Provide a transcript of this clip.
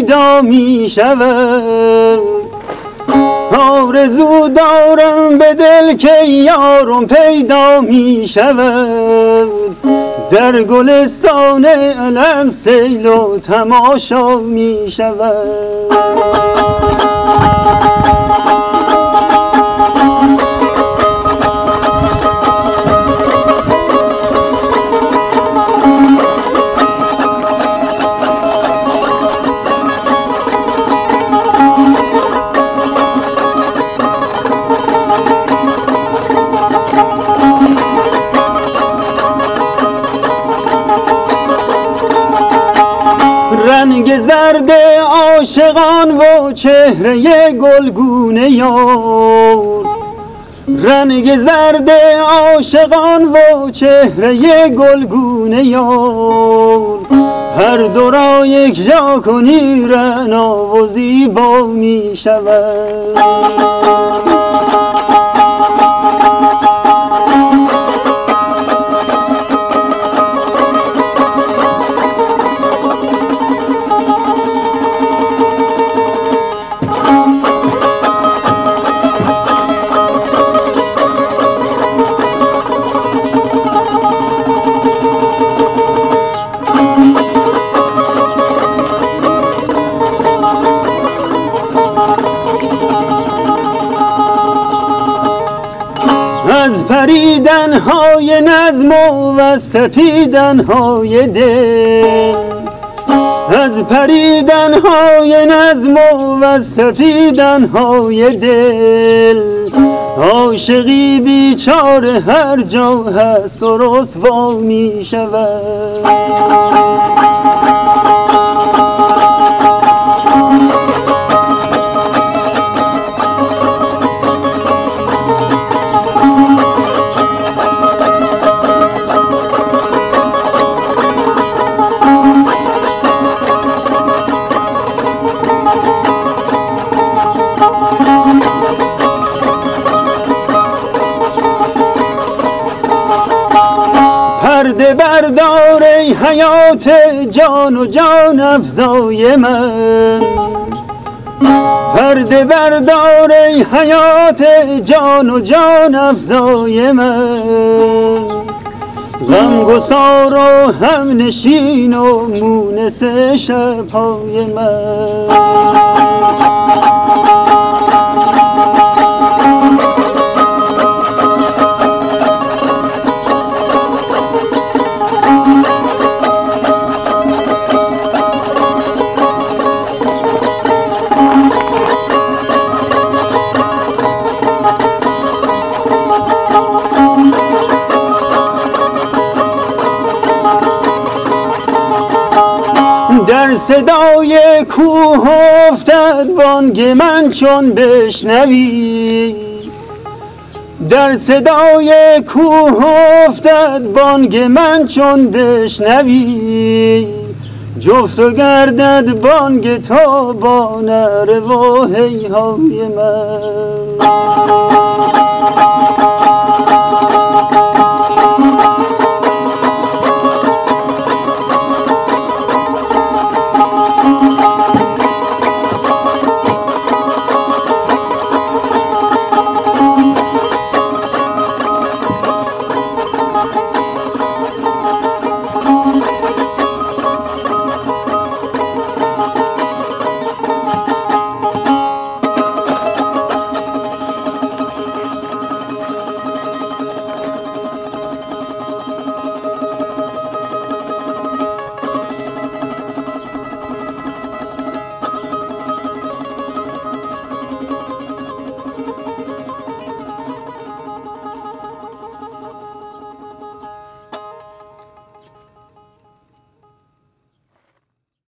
پیدا می شود. آرزو دارم به دل که یارم پیدا می شود. در گلستان علم سیل و تماشا می شود. رنگ زرد عاشقان و چهره گلگونه یار، رنگ زرد عاشقان و چهره گلگونه یار، هر دو را یک جا کنی رعنا و زیبا می شود. از پریدن‌های نظم و از تپیدن‌های دل، از پریدن‌های نظم و از تپیدن‌های دل، عاشقی بیچاره هر جا هست و رسوا می شود. پرده بردار ای حیات جان و جان افزای من، پرده بردار ای حیات جان و جان افزای من، غمگسار و همنشین و مونس شب‌های من. در صدای کوه افتد بانگ من چون بشنوی، در صدای کوه افتد بانگ من چون بشنوی، جفت و گردد بانگ تا با نره و هیهای من.